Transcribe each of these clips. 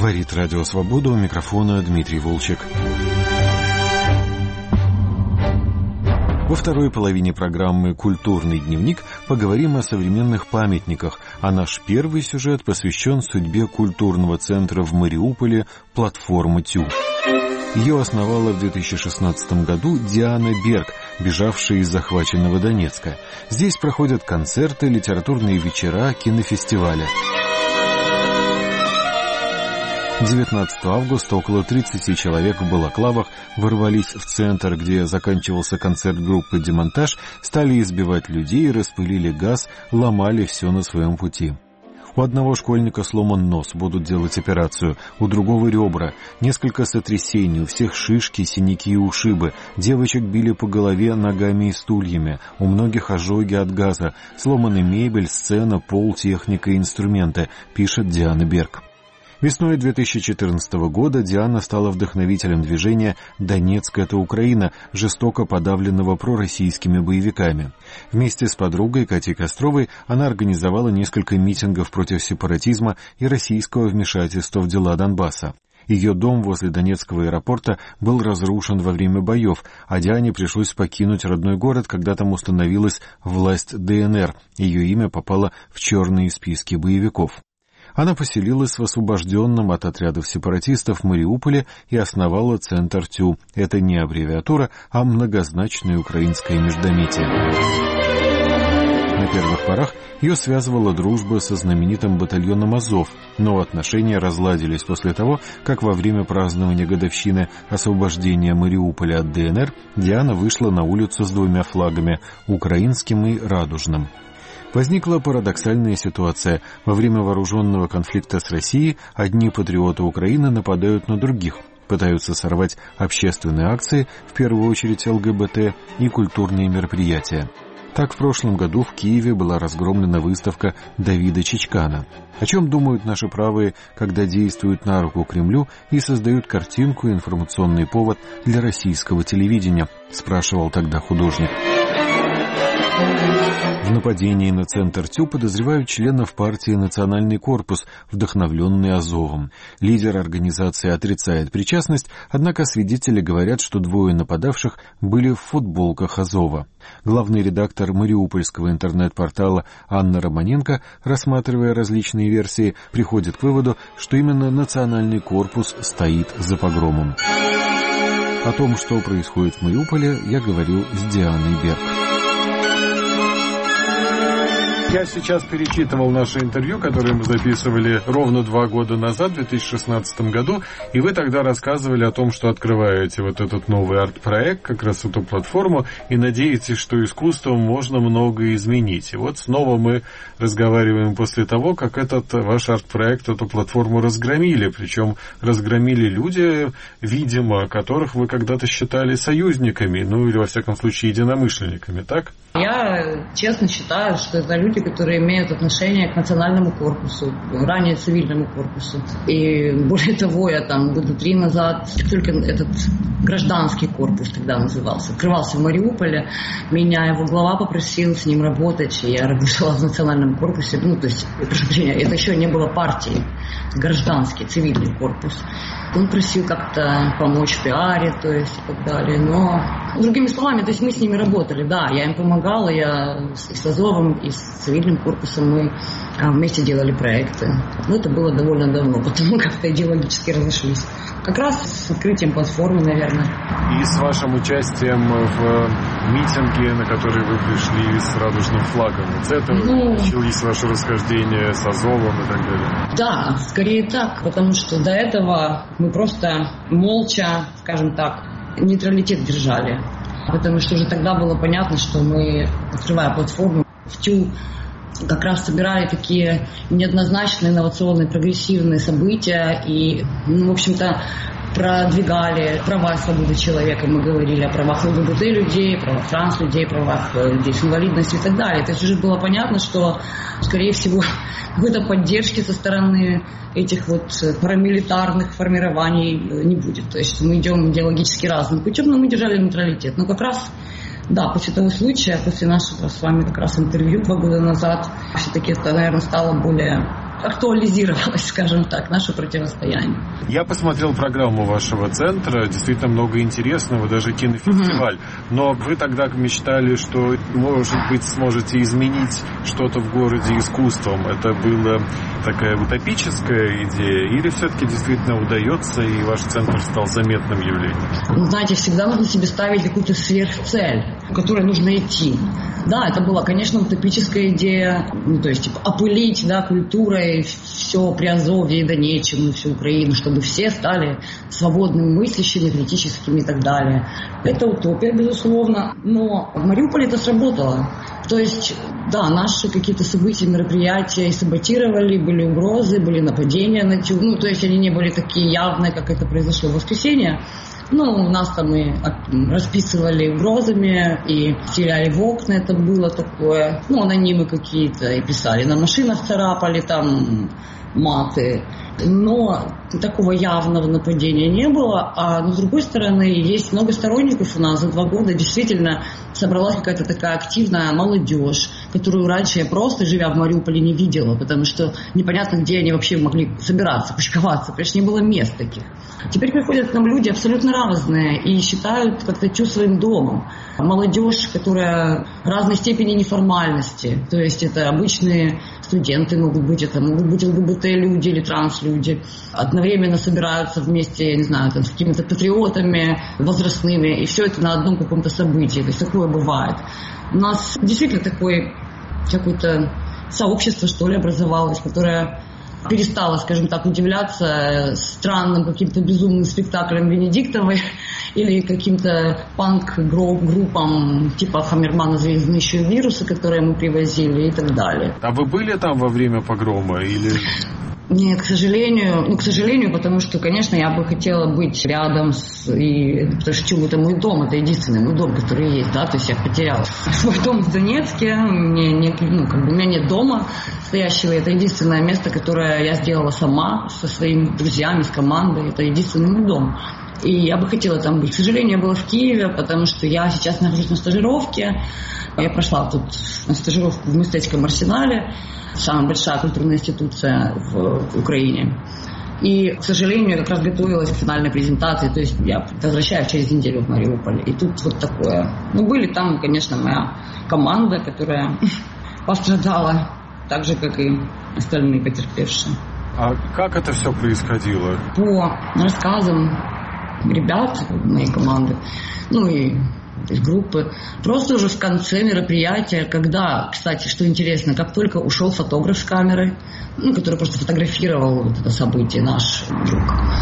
Говорит Радио Свобода, у микрофона Дмитрий Волчек. Во второй половине программы «Культурный дневник» поговорим о современных памятниках, а наш первый сюжет посвящен судьбе культурного центра в Мариуполе «Платформа ТЮ». Ее основала в 2016 году Диана Берг, бежавшая из захваченного Донецка. Здесь проходят концерты, литературные вечера, кинофестивали. 19 августа около 30 человек в балаклавах ворвались в центр, где заканчивался концерт группы «Демонтаж», стали избивать людей, распылили газ, ломали все на своем пути. У одного школьника сломан нос, будут делать операцию, у другого ребра, несколько сотрясений, у всех шишки, синяки и ушибы, девочек били по голове ногами и стульями, у многих ожоги от газа, сломаны мебель, сцена, пол, техника и инструменты, пишет Диана Берг. Весной 2014 года Диана стала вдохновителем движения «Донецк – это Украина», жестоко подавленного пророссийскими боевиками. Вместе с подругой Катей Костровой она организовала несколько митингов против сепаратизма и российского вмешательства в дела Донбасса. Ее дом возле Донецкого аэропорта был разрушен во время боев, а Диане пришлось покинуть родной город, когда там установилась власть ДНР. Ее имя попало в черные списки боевиков. Она поселилась в освобожденном от отрядов сепаратистов Мариуполе и основала центр ТЮ. Это не аббревиатура, а многозначное украинское междометие. На первых порах ее связывала дружба со знаменитым батальоном «Азов», но отношения разладились после того, как во время празднования годовщины освобождения Мариуполя от ДНР Диана вышла на улицу с двумя флагами – украинским и радужным. Возникла парадоксальная ситуация. Во время вооруженного конфликта с Россией одни патриоты Украины нападают на других, пытаются сорвать общественные акции, в первую очередь ЛГБТ, и культурные мероприятия. Так, в прошлом году в Киеве была разгромлена выставка Давида Чичкана. О чем думают наши правые, когда действуют на руку Кремлю и создают картинку и информационный повод для российского телевидения, спрашивал тогда художник. В нападении на центр ТЮ подозревают членов партии «Национальный корпус», вдохновленный Азовом. Лидер организации отрицает причастность, однако свидетели говорят, что двое нападавших были в футболках Азова. Главный редактор мариупольского интернет-портала Анна Романенко, рассматривая различные версии, приходит к выводу, что именно «Национальный корпус» стоит за погромом. О том, что происходит в Мариуполе, я говорю с Дианой Берг. Я сейчас перечитывал наше интервью, которое мы записывали ровно 2 года назад, в 2016 году, и вы тогда рассказывали о том, что открываете вот этот новый арт-проект, как раз эту платформу, и надеетесь, что искусством можно многое изменить. И вот снова мы разговариваем после того, как этот ваш арт-проект, эту платформу разгромили, причем разгромили люди, видимо, которых вы когда-то считали союзниками, ну или, во всяком случае, единомышленниками, так? Я честно считаю, что это люди, которые имеют отношение к национальному корпусу, ранее цивильному корпусу. И более того, я там года 3 назад, только этот гражданский корпус тогда назывался, открывался в Мариуполе, меня его глава попросил с ним работать, и я работала в национальном корпусе, ну, то есть, прошу прощения, это еще не было партии, гражданский, цивильный корпус. Он просил как-то помочь в пиаре, то есть, и так далее, но, другими словами, то есть мы с ними работали, да, я им помогала, я с Азовом, и с цивильным корпусом мы вместе делали проекты. Но это было довольно давно, потому как-то идеологически разошлись. Как раз с открытием платформы, наверное. И с вашим участием в митинге, на который вы пришли с радужным флагом. Вот с этого начались ваши расхождения с Азовом и так далее? Да, скорее так, потому что до этого мы просто молча, скажем так, нейтралитет держали. Потому что уже тогда было понятно, что мы, открывая платформу, в ТЮ как раз собирали такие неоднозначные, инновационные, прогрессивные события и, в общем-то, продвигали права и свободы человека. Мы говорили о правах ЛГБТ людей, правах транс-людей, правах людей с инвалидностью и так далее. То есть уже было понятно, что, скорее всего, какой-то поддержки со стороны этих вот парамилитарных формирований не будет. То есть мы идем идеологически разным путем, но мы держали нейтралитет. Но как раз, да, после того случая, после нашего с вами как раз интервью 2 года назад, все-таки это, наверное, стало более актуализировалось, скажем так, наше противостояние. Я посмотрел программу вашего центра, действительно много интересного, даже кинофестиваль. Но вы тогда мечтали, что, может быть, сможете изменить что-то в городе искусством. Это была такая утопическая идея? Или все-таки действительно удается, и ваш центр стал заметным явлением? Ну, знаете, всегда нужно себе ставить какую-то сверхцель, к которой нужно идти. Да, это была, конечно, утопическая идея, ну, то есть, типа, опылить, да, культурой все Приазовье и Донеччину, всю Украину, чтобы все стали свободными, мыслящими, критическими и так далее. Это утопия, безусловно, но в Мариуполе это сработало. То есть, да, наши какие-то события, мероприятия и саботировали, были угрозы, были нападения на тюрьму, ну, то есть они не были такие явные, как это произошло в воскресенье. Ну, у нас там и расписывали угрозами, и стреляли в окна, это было такое. Ну, анонимы какие-то, и писали, на машинах царапали там маты. Но такого явного нападения не было. А с другой стороны, есть много сторонников у нас. За 2 года действительно собралась какая-то такая активная молодежь, которую раньше я просто, живя в Мариуполе, не видела, потому что непонятно, где они вообще могли собираться, кучковаться, потому что не было мест таких. Теперь приходят к нам люди абсолютно разные и считают как-то Тю своим домом. Молодежь, которая разной степени неформальности, то есть это обычные студенты могут быть, это могут быть ЛГБТ-люди или транс-люди, одновременно собираются вместе, я не знаю, там, с какими-то патриотами возрастными, и все это на одном каком-то событии, то есть такое бывает. У нас действительно такое какое-то сообщество, что ли, образовалось, которое перестала, скажем так, удивляться странным каким-то безумным спектаклям Венедиктовой или каким-то панк-группам типа Хаммермана «Звездные вирусы», которые мы привозили и так далее. А вы были там во время погрома или... Нет, к сожалению, потому что, конечно, я бы хотела быть рядом потому что это мой дом, это единственный мой дом, который есть, да, то есть я потеряла свой дом в Донецке, у меня нет дома настоящего, это единственное место, которое я сделала сама, со своими друзьями, с командой, это единственный мой дом. И я бы хотела там быть. К сожалению, я была в Киеве, потому что я сейчас нахожусь на стажировке. Я прошла тут на стажировку в Мистецком арсенале, самая большая культурная институция в Украине. И, к сожалению, я как раз готовилась к финальной презентации, то есть я возвращаюсь через неделю в Мариуполь. И тут вот такое. Были там, конечно, моя команда, которая пострадала, так же, как и остальные потерпевшие. А как это все происходило? По рассказам ребят моей команды, и из группы, просто уже в конце мероприятия, когда, кстати, что интересно, как только ушел фотограф с камеры, который просто фотографировал вот это событие, наш друг,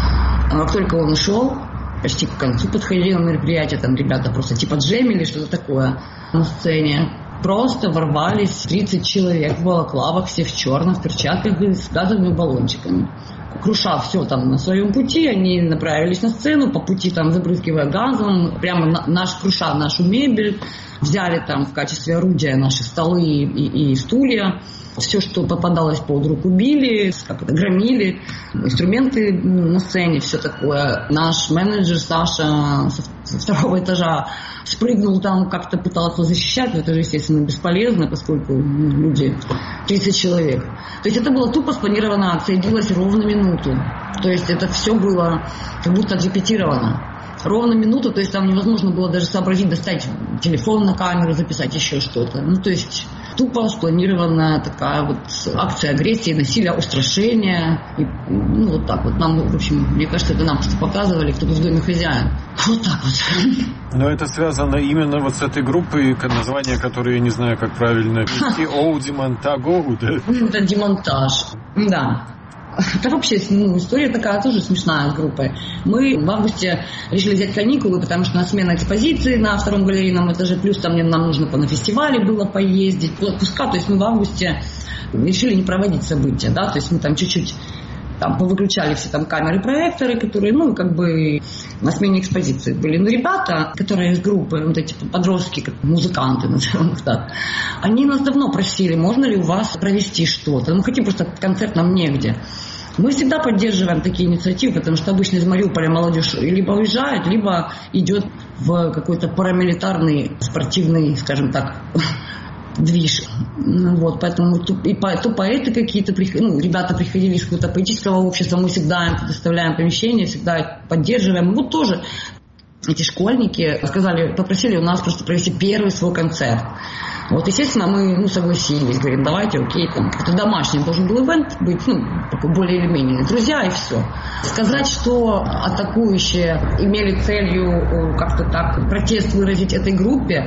как только он ушел, почти к концу подходило мероприятие, там ребята просто типа джемили, что-то такое на сцене, просто ворвались 30 человек в балаклавах, все в черном, в перчатках и с газовыми баллончиками. Круша все там на своем пути, они направились на сцену, по пути там забрызгивая газом, прямо круша нашу мебель, взяли там в качестве орудия наши столы и стулья, все, что попадалось под руку, били, громили, инструменты на сцене, все такое. Наш менеджер Саша со 2-го этажа спрыгнул там, как-то пытался защищать, но это же, естественно, бесполезно, поскольку люди, 30 человек. То есть это была тупо спланированная акция, длилась ровно минуту. То есть это все было как будто отрепетировано. Ровно минуту, то есть там невозможно было даже сообразить, достать телефон на камеру, записать еще что-то. То есть тупо спланированная такая вот акция агрессии, насилия, устрашения. И, вот так вот. Нам, в общем, мне кажется, это нам просто показывали, кто в доме хозяин. Вот так вот. Но это связано именно вот с этой группой, название которой я не знаю, как правильно вести. Демонтаго, да? Это демонтаж, да. Это вообще история такая тоже смешная с группой. Мы в августе решили взять каникулы, потому что у нас смена экспозиции на 2-м галерейном этаже, плюс нам нужно на фестивале было поездить, отпуска, то есть мы в августе решили не проводить события, да, то есть мы там чуть-чуть там повыключали все там камеры, проекторы, которые, на смене экспозиции были. Но ребята, которые из группы, вот эти подростки, как музыканты, назовем их так, они нас давно просили, можно ли у вас провести что-то. Мы хотим просто концерт, нам негде. Мы всегда поддерживаем такие инициативы, потому что обычно из Мариуполя молодежь либо уезжает, либо идет в какой-то парамилитарный, спортивный, скажем так, движ. Вот, поэтому то поэты какие-то, ребята приходили из какого-то поэтического общества, мы всегда им предоставляем помещение, всегда их поддерживаем. Вот тоже эти школьники попросили у нас просто провести первый свой концерт. Вот, естественно, мы согласились, говорим, давайте, окей, там, это домашний должен был ивент быть, более или менее, друзья и все. Сказать, что атакующие имели целью как-то так протест выразить этой группе,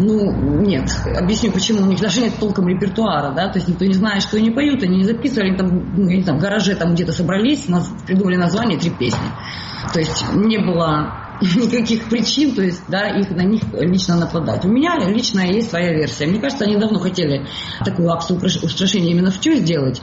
нет. Объясню, почему. У них даже нет толком репертуара, да, то есть никто не знает, что они поют, они не записывали, они там в гараже там где-то собрались, придумали название 3 песни. То есть не было никаких причин, то есть, да, на них лично нападать. У меня лично есть своя версия. Мне кажется, они давно хотели такую акцию устрашения именно в ТЮ сделать.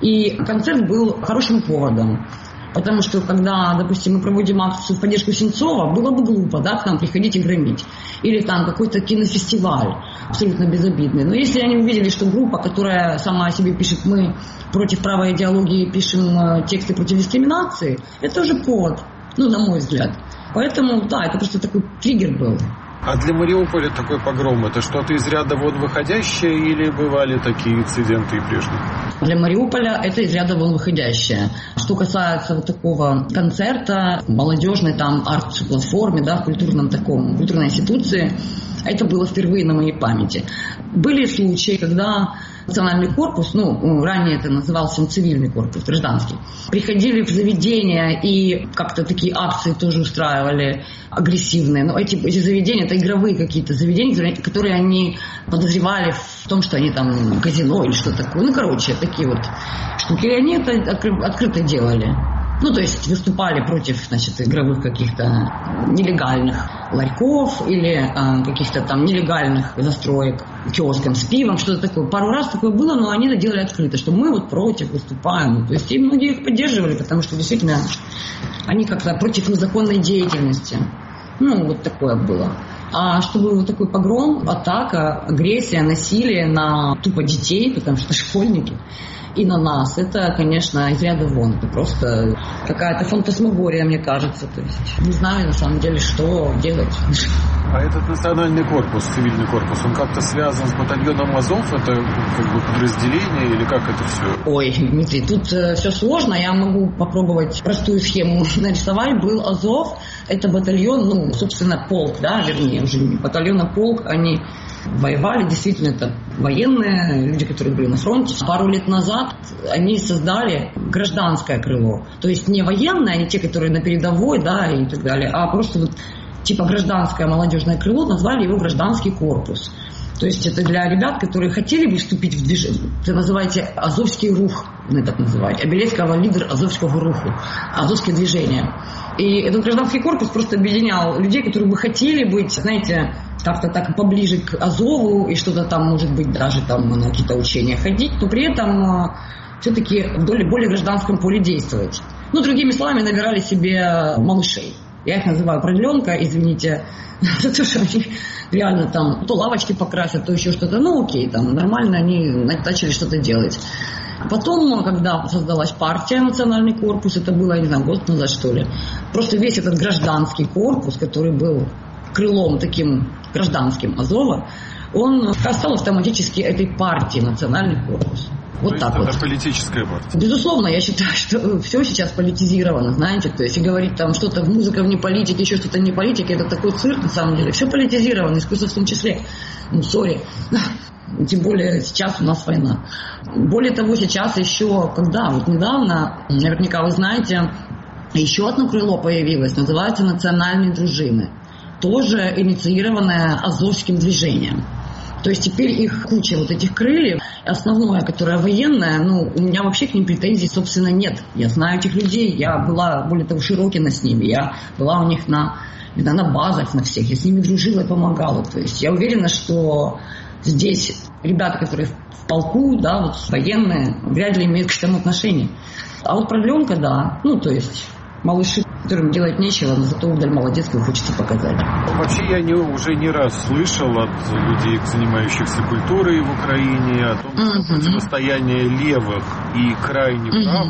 И концерт был хорошим поводом. Потому что, когда, допустим, мы проводим акцию в поддержку Сенцова, было бы глупо, да, к нам приходить и громить. Или там какой-то кинофестиваль, абсолютно безобидный. Но если они увидели, что группа, которая сама о себе пишет, мы против правой идеологии пишем тексты против дискриминации, это уже повод, на мой взгляд. Поэтому, да, это просто такой триггер был. А для Мариуполя такой погром, это что-то из ряда вон выходящее или бывали такие инциденты и прежде? Для Мариуполя это из ряда вон выходящее. Что касается вот такого концерта, молодежной там арт-платформе, да, в культурной институции, это было впервые на моей памяти. Были случаи, когда национальный корпус, ранее это назывался цивильный корпус, гражданский, приходили в заведения и как-то такие акции тоже устраивали агрессивные. Но эти заведения, это игровые какие-то заведения, которые они подозревали в том, что они там казино или что такое. Такие вот штуки. И они это открыто делали. То есть выступали против, игровых каких-то нелегальных ларьков или каких-то там нелегальных застроек киоском с пивом, что-то такое. Пару раз такое было, но они это делали открыто, что мы вот против выступаем. То есть и многие их поддерживали, потому что действительно они как-то против незаконной деятельности. Вот такое было. А чтобы вот такой погром, атака, агрессия, насилие на тупо детей, потому что школьники, и на нас, это, конечно, из ряда вон. Это просто какая-то фантасмагория, мне кажется. То есть не знаю, на самом деле, что делать. А этот национальный корпус, цивильный корпус, он как-то связан с батальоном Азов? Это как бы подразделение или как это все? Ой, Дмитрий, тут все сложно. Я могу попробовать простую схему нарисовать. Был Азов, это батальон, собственно, полк, да, вернее, уже не батальон, а полк. Они воевали, действительно, это военные, люди, которые были на фронте. Пару лет назад они создали гражданское крыло. То есть не военное, не те, которые на передовой, да, и так далее, а просто вот типа гражданское молодежное крыло, назвали его гражданский корпус. То есть это для ребят, которые хотели бы вступить в движение. Это называете Азовский рух, мы так называем. Белецкого лидер Азовского руху, Азовские движения. И этот гражданский корпус просто объединял людей, которые бы хотели быть, знаете, как-то так поближе к Азову и что-то там, может быть, даже там на какие-то учения ходить, но при этом все-таки в более гражданском поле действовать. Другими словами, набирали себе малышей. Я их называю продленка, извините, за то, что они реально там то лавочки покрасят, то еще что-то. Окей, там нормально они начали что-то делать. Потом, когда создалась партия «Национальный корпус», это было, я не знаю, год назад, что ли, просто весь этот гражданский корпус, который был крылом таким гражданским Азова, он стал автоматически этой партией «Национальный корпус». Вот так вот. Это политическая партия. Безусловно, я считаю, что все сейчас политизировано, знаете, то есть и говорить там что-то в музыке вне политики, еще что-то не политики, это такой цирк на самом деле. Все политизировано, искусство в том числе. Сори. Тем более сейчас у нас война. Более того, сейчас еще, недавно, наверняка вы знаете, еще одно крыло появилось, называется «Национальные дружины». Тоже инициированное Азовским движением. То есть теперь их куча вот этих крыльев. Основное, которое военное, у меня вообще к ним претензий, собственно, нет. Я знаю этих людей, я была, более того, Широкина с ними. Я была у них на базах на всех, я с ними дружила и помогала. То есть я уверена, что здесь ребята, которые в полку, да, вот военные, вряд ли имеют к этому отношение. А вот продленка, да, то есть малыши, которым делать нечего, но зато удаль молодецкую хочется показать. Вообще я уже не раз слышал от людей, занимающихся культурой в Украине, о том, что противостояние левых и крайне правых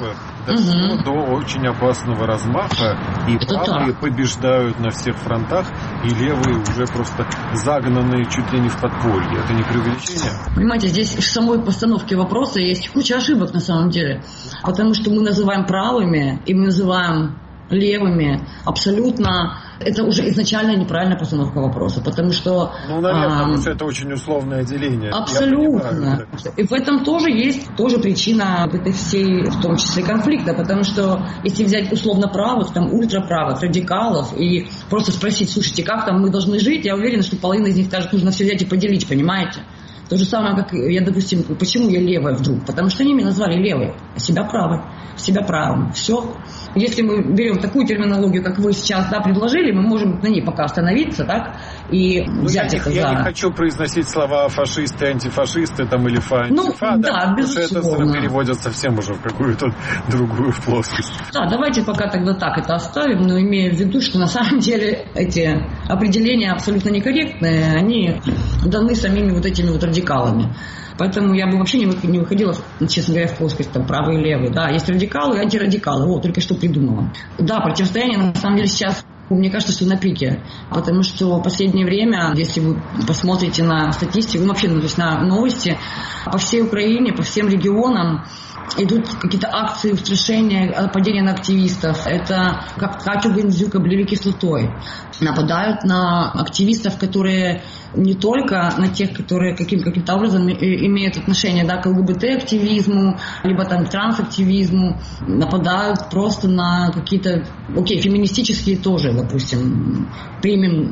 дошло до очень опасного размаха, и это правые так побеждают на всех фронтах, и левые уже просто загнанные чуть ли не в подполье. Это не преувеличение? Понимаете, здесь в самой постановке вопроса есть куча ошибок на самом деле. Потому что мы называем правыми, и мы называем левыми абсолютно. Это уже изначально неправильная постановка вопроса, потому что... Ну, наверное, потому что это очень условное деление. Абсолютно. И в этом тоже есть причина этой всей, в том числе, конфликта, потому что если взять условно правых, там, ультраправых, радикалов, и просто спросить, слушайте, как там мы должны жить, я уверена, что половина из них даже нужно все взять и поделить, понимаете? То же самое, как я, допустим, почему я левая вдруг? Потому что они меня назвали левой, а себя правой, себя правым. Все. Если мы берем такую терминологию, как вы сейчас предложили, мы можем на ней пока остановиться, так, и взять это за... Я не хочу произносить слова фашисты, антифашисты там, или антифа, да, безусловно. Потому что это переводят совсем уже в какую-то другую плоскость. Да, давайте пока тогда так это оставим, но имея в виду, что на самом деле эти определения абсолютно некорректные, они даны самими вот этими вот радикалами. Поэтому я бы вообще не выходила, честно говоря, в плоскость там, правый и левый. Да, есть радикалы и антирадикалы. Вот, только что придумала. Да, противостояние на самом деле сейчас, мне кажется, что на пике. Потому что в последнее время, если вы посмотрите на статистику, вообще на новости, по всей Украине, по всем регионам идут какие-то акции устрашения, нападения на активистов. Это как Катю Гандзюк облили кислотой. Нападают на активистов, которые не только на тех, которые каким-то образом имеют отношение, да, к ЛГБТ-активизму, либо там к трансактивизму. Нападают просто на какие-то, феминистические тоже, допустим, примем.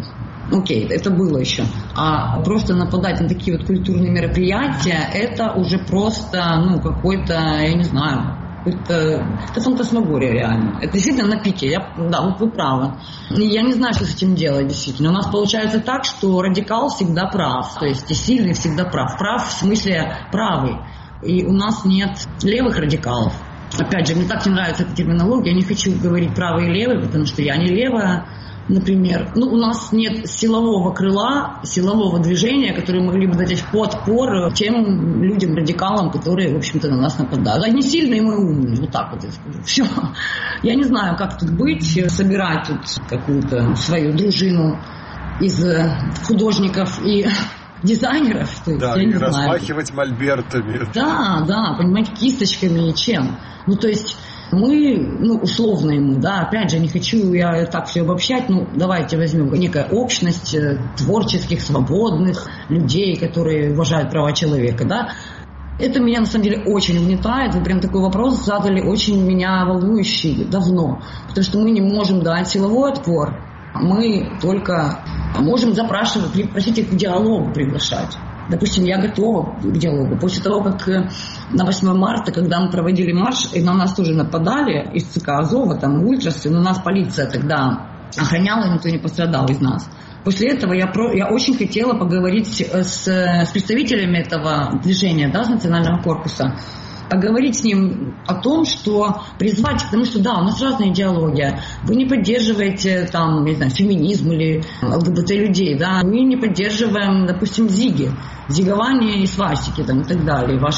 Это было еще. А просто нападать на такие вот культурные мероприятия, это уже просто, какой-то, я не знаю, это фантасмагория реально. Это действительно на пике. Вы правы. Я не знаю, что с этим делать, действительно. У нас получается так, что радикал всегда прав. То есть и сильный всегда прав. Прав в смысле правый. И у нас нет левых радикалов. Опять же, мне так не нравится эта терминология. Я не хочу говорить правый и левый, потому что я не левая. Например, у нас нет силового крыла, силового движения, которые могли бы дать подпор тем людям, радикалам, которые, в общем-то, на нас нападают. Они сильные, мы умные. Вот так вот я скажу. Все. Я не знаю, как тут быть, собирать тут какую-то свою дружину из художников и дизайнеров. То есть, да, я и не размахивать знаю. мольбертами. Да, понимаете, кисточками и чем. То есть... Мы, условно ему, опять же, не хочу я так все обобщать, давайте возьмем некая общность творческих, свободных людей, которые уважают права человека, да. Это меня, на самом деле, очень угнетает. Вы прям такой вопрос задали, очень меня волнующий давно. Потому что мы не можем дать силовой отпор. Мы только можем просить их к диалогу приглашать. Допустим, я готова к диалогу. После того, как на 8 марта, когда мы проводили марш, и на нас тоже нападали из ЦК Азова, там ультрасы, но нас полиция тогда охраняла, никто не пострадал из нас. После этого я очень хотела поговорить с представителями этого движения, с национального корпуса, поговорить с ним о том, что призвать к тому, что у нас разная идеология. Вы не поддерживаете феминизм или ЛГБТ-людей, мы не поддерживаем, допустим, зигование и свастики и так далее, ваши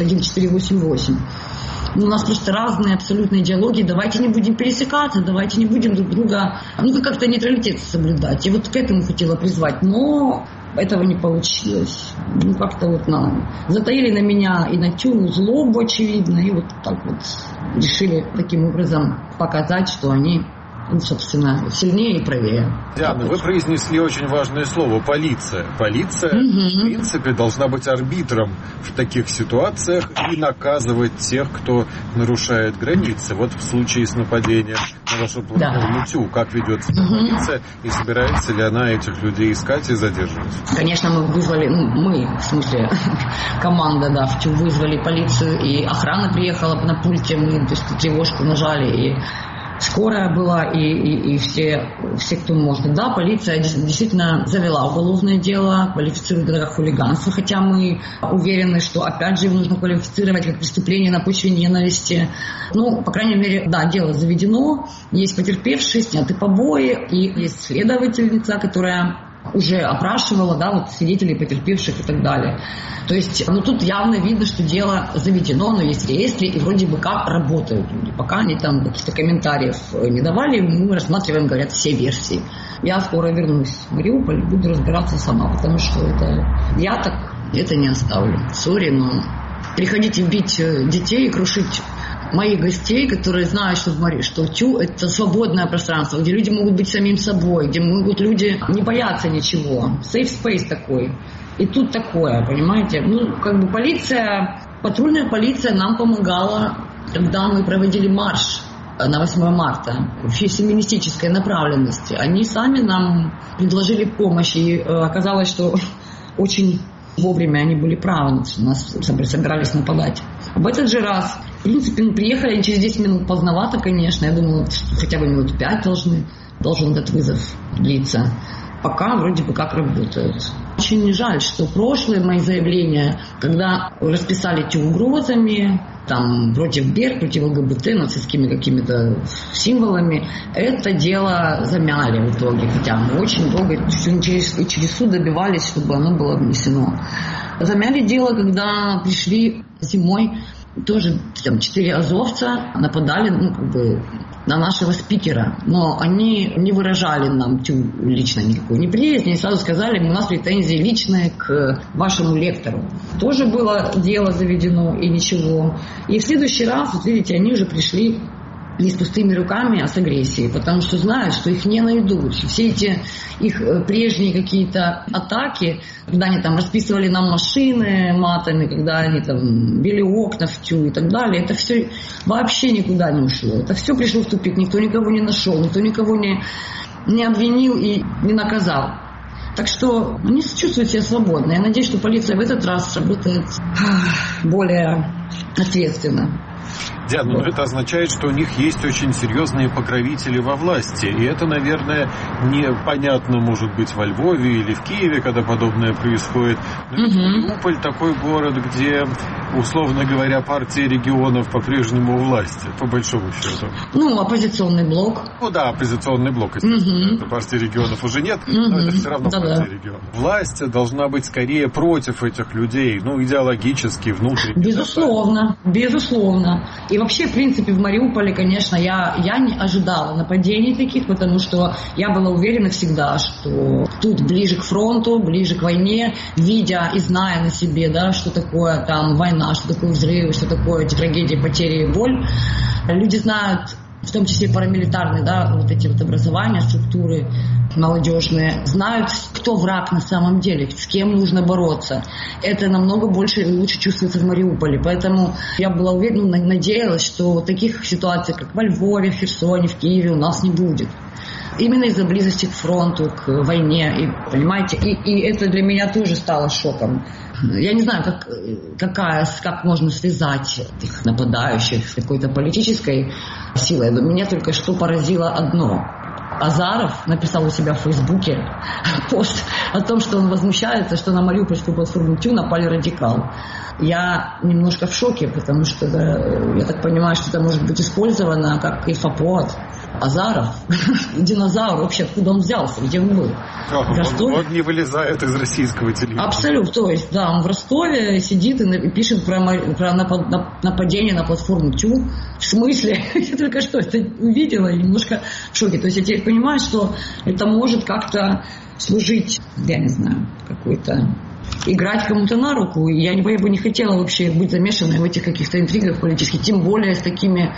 1488. У нас просто разные абсолютно идеологии, давайте не будем пересекаться, давайте не будем друг друга, как-то нейтралитет соблюдать. И вот к этому хотела призвать, но этого не получилось. Как-то затаили на меня и на тю злобу, очевидно, и вот так вот решили таким образом показать, что они, собственно, сильнее и правее. Диана, вы произнесли очень важное слово – полиция. Полиция, в принципе, должна быть арбитром в таких ситуациях и наказывать тех, кто нарушает границы. Вот в случае с нападением на вашу платформу ТЮ, как ведет себя полиция и собирается ли она этих людей искать и задерживать? Конечно, мы вызвали, в смысле, команда, в ТЮ вызвали полицию, и охрана приехала на пульте, мы тревожку нажали, и скорая была, и все, кто может. Да, полиция действительно завела уголовное дело, квалифицирует это как хулиганство, хотя мы уверены, что, опять же, его нужно квалифицировать как преступление на почве ненависти. По крайней мере, дело заведено, есть потерпевшие, сняты побои, и есть следовательница, которая уже опрашивала, да, вот свидетелей, потерпевших и так далее. То есть, ну, тут явно видно, что дело заведено, но есть реестры, и вроде бы как работают люди. Пока они там каких-то комментариев не давали, мы рассматриваем, говорят, все версии. Я скоро вернусь в Мариуполь, буду разбираться сама, потому что я так это не оставлю. Сори, но приходите бить детей и крушить моих гостей, которые знают, что ТЮ – это свободное пространство, где люди могут быть самим собой, где могут люди не бояться ничего. Safe space такой. И тут такое, понимаете? Ну, как бы патрульная полиция нам помогала, когда мы проводили марш на 8 марта в феминистической направленности. Они сами нам предложили помощь, и оказалось, что очень вовремя они были правы, нас собирались нападать. В этот же раз, в принципе, приехали они через 10 минут поздновато, конечно. Я думала, что хотя бы минут 5 должен этот вызов длиться. Пока вроде бы как работают. Очень жаль, что прошлые мои заявления, когда расписали ТЮ угрозами, там, против БЕР, против ЛГБТ, нацистскими какими-то символами, это дело замяли в итоге. Хотя мы очень долго через суд добивались, чтобы оно было внесено. Замяли дело, когда пришли зимой, тоже там 4 азовца нападали, на нашего спикера. Но они не выражали нам лично никакой неприязни, и сразу сказали, у нас претензии личные к вашему лектору. Тоже было дело заведено, и ничего. И в следующий раз, вот видите, они уже пришли не с пустыми руками, а с агрессией, потому что знают, что их не найдут. Все эти их прежние какие-то атаки, когда они там расписывали нам машины матами, когда они там били окна в ТЮ и так далее, это все вообще никуда не ушло. Это все пришло в тупик, никто никого не нашел, никто никого не обвинил и не наказал. Так что они чувствуют себя свободно. Я надеюсь, что полиция в этот раз работает более ответственно. Диана, но это означает, что у них есть очень серьезные покровители во власти. И это, наверное, непонятно, может быть, во Львове или в Киеве, когда подобное происходит. Но Мариуполь такой город, где, условно говоря, партия регионов по-прежнему у власти, по большому счету. Ну, оппозиционный блок. Ну да, оппозиционный блок, естественно. Это партии регионов уже нет, но это все равно партия регионов. Власть должна быть скорее против этих людей, ну, идеологически, внутренне. Безусловно, безусловно. И вообще, в принципе, в Мариуполе, конечно, я не ожидала нападений таких, потому что я была уверена всегда, что тут ближе к фронту, ближе к войне, видя и зная на себе, да, что такое там война, что такое взрывы, что такое трагедия, потери и боль. Люди знают, в том числе парамилитарные, да, вот эти вот образования, структуры молодежные, знают, кто враг на самом деле, с кем нужно бороться. Это намного больше и лучше чувствуется в Мариуполе. Поэтому я была уверена, надеялась, что таких ситуаций, как во Львове, в Херсоне, в Киеве, у нас не будет. Именно из-за близости к фронту, к войне, и, понимаете, и это для меня тоже стало шоком. Я не знаю, как можно связать этих нападающих с какой-то политической силой, но меня только что поразило одно. Азаров написал у себя в Фейсбуке пост о том, что он возмущается, что на Мариупольскую платформу ТЮ напали радикалы. Я немножко в шоке, потому что я так понимаю, что это может быть использовано как инфоповод. Азаров, динозавр, вообще откуда он взялся, где он был? Он не вылезает из российского телевидения. Абсолютно, то есть, да, он в Ростове сидит и пишет про нападение на платформу ТЮ. В смысле? Я только что это увидела и немножко в шоке. То есть я теперь понимаю, что это может как-то служить, я не знаю, какой-то... играть кому-то на руку. Я бы не хотела вообще быть замешанной в этих каких-то интригах политических, тем более с такими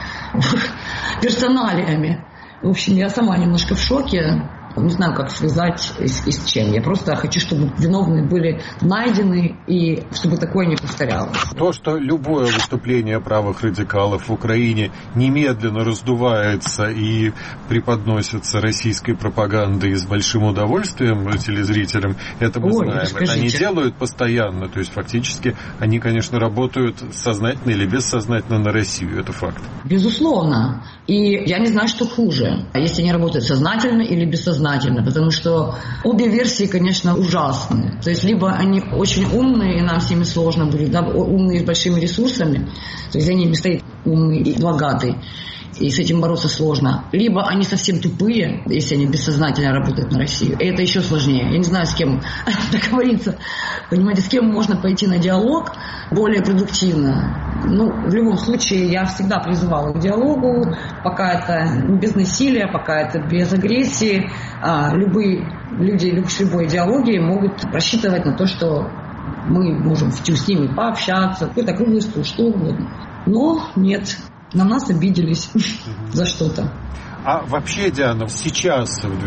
персоналиями. В общем, я сама немножко в шоке. Не знаю, как связать и с чем. Я просто хочу, чтобы виновные были найдены и чтобы такое не повторялось. То, что любое выступление правых радикалов в Украине немедленно раздувается и преподносится российской пропагандой с большим удовольствием телезрителям, это мы знаем. Это они делают постоянно. То есть фактически они, конечно, работают сознательно или бессознательно на Россию. Это факт. Безусловно. И я не знаю, что хуже. Если они работают сознательно или бессознательно. Потому что обе версии, конечно, ужасные. То есть либо они очень умные, и нам с ними сложно будет, да, умные с большими ресурсами, то есть за ними стоит умный и богатый. и с этим бороться сложно. Либо они совсем тупые, если они бессознательно работают на Россию. И это еще сложнее. Я не знаю, с кем договориться. Понимаете, с кем можно пойти на диалог более продуктивно. Ну, в любом случае, я всегда призывала к диалогу, пока это без насилия, пока это без агрессии. Любые люди с любой идеологией могут рассчитывать на то, что мы можем с ними пообщаться, какой-то круглый стол, что угодно. Но нет, на нас обиделись за что-то. А вообще, Диана, сейчас, в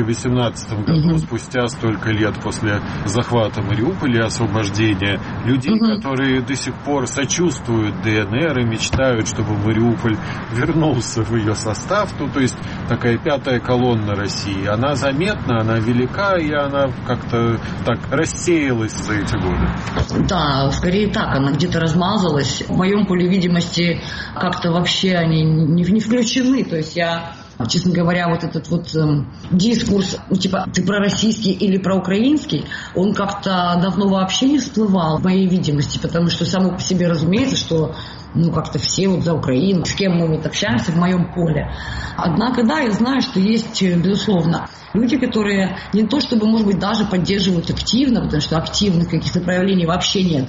2018 году, спустя столько лет после захвата Мариуполя и освобождения, людей, которые до сих пор сочувствуют ДНР и мечтают, чтобы Мариуполь вернулся в ее состав, ну, то есть такая пятая колонна России, она заметна, она велика, и она как-то так рассеялась за эти годы. Да, скорее так, она где-то размазалась. В моем поле видимости как-то вообще они не включены, то есть я... Честно говоря, вот этот вот дискурс, типа ты пророссийский или проукраинский, он как-то давно вообще не всплывал в моей видимости, потому что само по себе разумеется, что как-то все вот за Украину, с кем мы вот общаемся в моем поле. Однако, да, я знаю, что есть, безусловно, люди, которые не то чтобы, может быть, даже поддерживают активно, потому что активных каких-то проявлений вообще нет,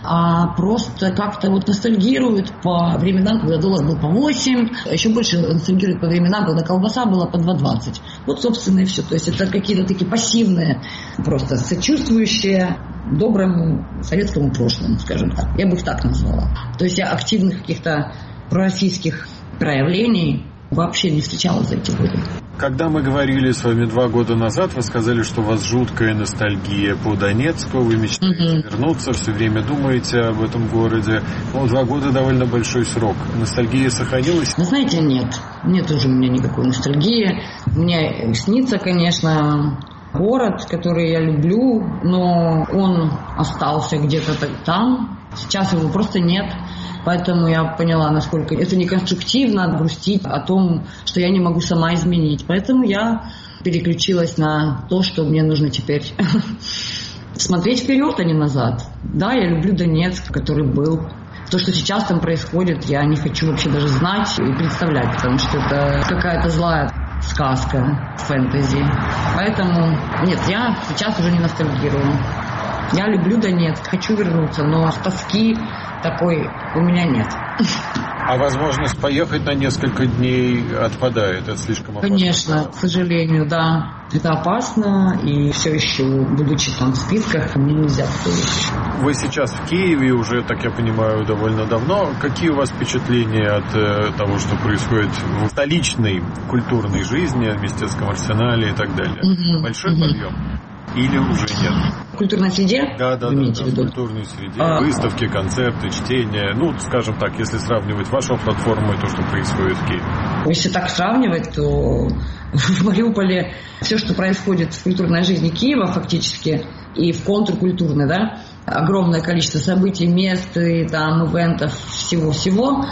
а просто как-то вот ностальгируют по временам, когда доллар был по 8, а еще больше ностальгируют по временам, когда колбаса была по 2,20. Вот, собственно, и все. То есть это какие-то такие пассивные, просто сочувствующие доброму советскому прошлому, скажем так. Я бы их так назвала. То есть я активных каких-то пророссийских проявлений вообще не встречала за эти годы. Когда мы говорили с вами 2 года назад, вы сказали, что у вас жуткая ностальгия по Донецку, вы мечтаете вернуться, все время думаете об этом городе. 2 года довольно большой срок. Ностальгия сохранилась? Вы знаете, нет. Нет уже у меня никакой ностальгии. Мне снится, конечно, город, который я люблю, но он остался где-то там. Сейчас его просто нет. Поэтому я поняла, насколько это неконструктивно грустить о том, что я не могу сама изменить. Поэтому я переключилась на то, что мне нужно теперь смотреть вперед, а не назад. Да, я люблю Донецк, который был. То, что сейчас там происходит, я не хочу вообще даже знать и представлять, потому что это какая-то злая сказка, фэнтези. Поэтому нет, я сейчас уже не ностальгирую. Я люблю Донецк, хочу вернуться, но тоски такой у меня нет. А возможность поехать на несколько дней отпадает? Это слишком опасно? Конечно, к сожалению, да. Это опасно, и все еще, будучи там в списках, мне нельзя поехать. Вы сейчас в Киеве уже, так я понимаю, довольно давно. Какие у вас впечатления от того, что происходит в столичной культурной жизни, в Мистецком арсенале и так далее? Большой подъем? Или уже нет? В культурной среде? Да, в культурной среде. Выставки, концерты, чтения. Ну, скажем так, если сравнивать вашу платформу и то, что происходит в Киеве. Если так сравнивать, то в Мариуполе все, что происходит в культурной жизни Киева фактически, и в контркультурной, да, огромное количество событий, мест, и там, ивентов, всего-всего.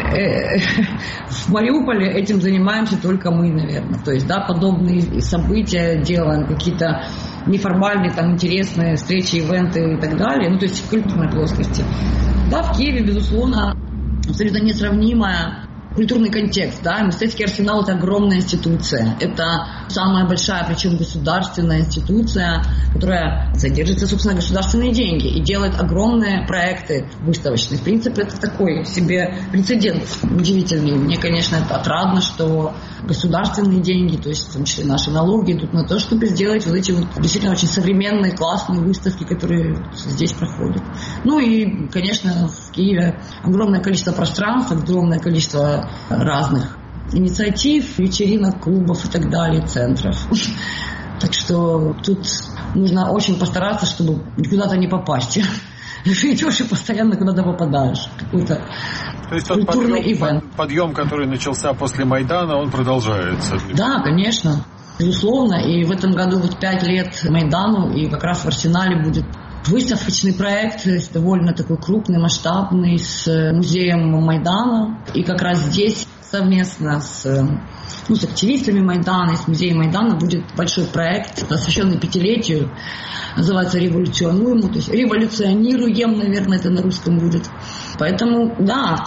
В Мариуполе этим занимаемся только мы, наверное. То есть, да, подобные события делаем, какие-то неформальные, там, интересные встречи, ивенты и так далее. Ну, то есть в культурной плоскости. Да, в Киеве, безусловно, абсолютно несравнимая культурный контекст, да, Мистецкий арсенал – это огромная институция, это самая большая, причем государственная институция, которая содержится, собственно, государственные деньги и делает огромные проекты выставочные. В принципе, это такой себе прецедент удивительный. Мне, конечно, это отрадно, что государственные деньги, то есть в том числе наши налоги, идут на то, чтобы сделать вот эти вот действительно очень современные, классные выставки, которые здесь проходят. Ну и, конечно, в Киеве огромное количество пространств, огромное количество разных инициатив, вечеринок, клубов и так далее, центров. Так что тут нужно очень постараться, чтобы куда-то не попасть. Идешь и постоянно куда-то попадаешь. Какой-то культурный ивент. Подъем, который начался после Майдана, он продолжается. Да, конечно. Безусловно. И в этом году вот 5 лет Майдану, и как раз в Арсенале будет выставочный проект, довольно такой крупный, масштабный, с музеем Майдана. И как раз здесь совместно с активистами Майдана и с музеем Майдана будет большой проект, посвященный 5-летию. Называется «Революционуем». То есть «Революционируем», наверное, это на русском будет. Поэтому, да,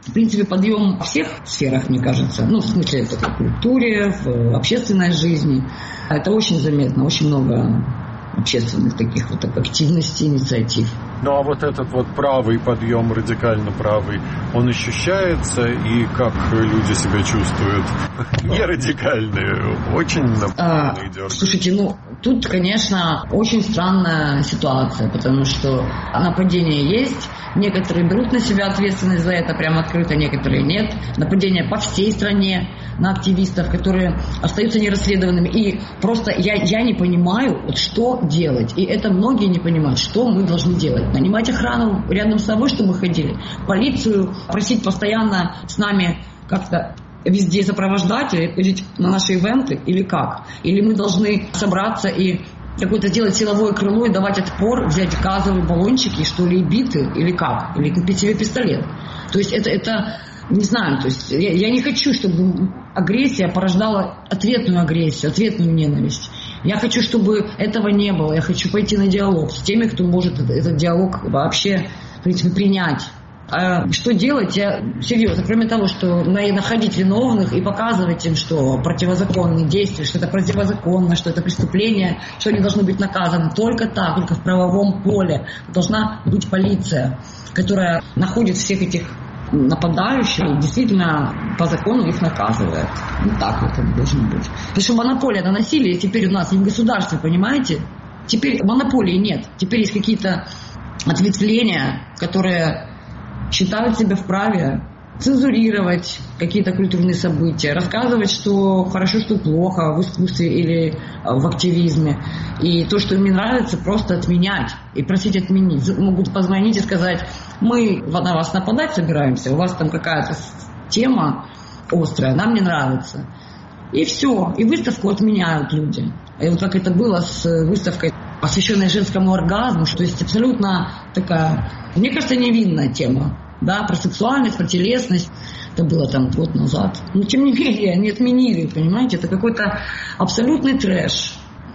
в принципе, подъем во всех сферах, мне кажется. Ну, в смысле, в культуре, в общественной жизни. Это очень заметно, очень много общественных таких вот активностей, инициатив. Ну а вот этот вот правый подъем, радикально правый, он ощущается, и как люди себя чувствуют? Не радикальные, очень напряженно идет. Слушайте, ну тут, конечно, очень странная ситуация, потому что нападения есть, некоторые берут на себя ответственность за это прямо открыто, некоторые нет. Нападения по всей стране на активистов, которые остаются нерасследованными. И просто я не понимаю, вот что делать. И это многие не понимают, что мы должны делать. Нанимать охрану рядом с собой, чтобы мы ходили. Полицию просить постоянно с нами как-то везде сопровождать или ходить на наши ивенты, или как? Или мы должны собраться и какое-то сделать силовое крыло и давать отпор, взять газовые баллончики, что ли, и биты, или как? Или купить себе пистолет. То есть это не знаю, то есть я не хочу, чтобы агрессия порождала ответную агрессию, ответную ненависть. Я хочу, чтобы этого не было. Я хочу пойти на диалог с теми, кто может этот диалог вообще, в принципе, принять. А что делать? Я серьезно, кроме того, что находить виновных и показывать им, что противозаконные действия, что это противозаконно, что это преступление, что они должны быть наказаны. Только так, только в правовом поле должна быть полиция, которая находит всех этих нападающих и действительно по закону их наказывает. Ну так вот это должно быть. Потому что монополия на насилие теперь у нас не в государстве, понимаете? Теперь монополии нет. Теперь есть какие-то ответвления, которые считают себя вправе цензурировать какие-то культурные события, рассказывать, что хорошо, что плохо в искусстве или в активизме. И то, что им не нравится, просто отменять и просить отменить. Могут позвонить и сказать: мы на вас нападать собираемся, у вас там какая-то тема острая, нам не нравится. И все. И выставку отменяют люди. И вот как это было с выставкой, посвященной женскому оргазму, что есть абсолютно такая, мне кажется, невинная тема. Да, про сексуальность, про телесность. Это было там год назад. Но тем не менее, они отменили, понимаете? Это какой-то абсолютный трэш.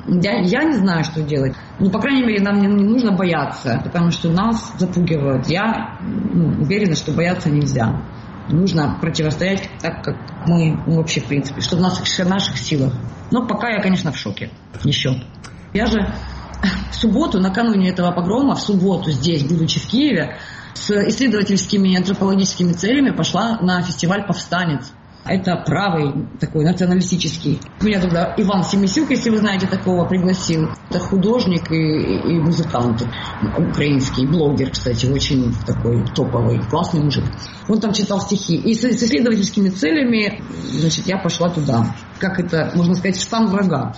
Я не знаю, что делать. Ну, по крайней мере, нам не нужно бояться, потому что нас запугивают. Я уверена, что бояться нельзя. Нужно противостоять так, как мы вообще, в принципе, что в наших силах. Но пока я, конечно, в шоке. Еще. Я же в субботу, накануне этого погрома, в субботу здесь, будучи в Киеве, с исследовательскими и антропологическими целями пошла на фестиваль «Повстанец». Это правый такой националистический. Меня туда Иван Семисюк, если вы знаете такого, пригласил. Это художник и музыкант украинский, блогер, кстати, очень такой топовый, классный мужик. Он там читал стихи. И с исследовательскими целями, значит, я пошла туда. Как это, можно сказать, в стан врага.